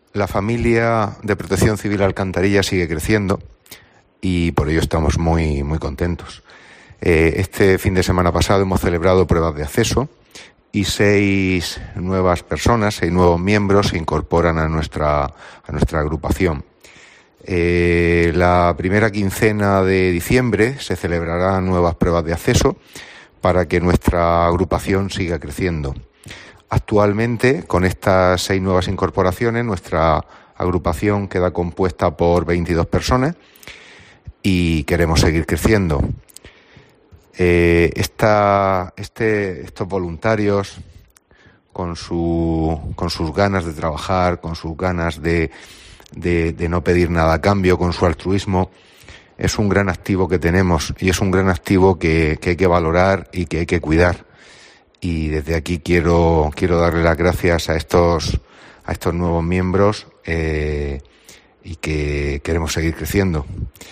La familia de Protección Civil Alcantarilla sigue creciendo y por ello estamos muy contentos. Este fin de semana pasado hemos celebrado pruebas de acceso y 6 nuevos miembros se incorporan a nuestra agrupación. La primera quincena de diciembre se celebrarán nuevas pruebas de acceso para que nuestra agrupación siga creciendo. Actualmente, con estas 6 nuevas incorporaciones, nuestra agrupación queda compuesta por 22 personas y queremos seguir creciendo. Estos voluntarios, con sus ganas de trabajar, con sus ganas de no pedir nada a cambio, con su altruismo, es un gran activo que tenemos y es un gran activo que hay que valorar y que hay que cuidar. Y desde aquí quiero darle las gracias a estos nuevos miembros y que queremos seguir creciendo.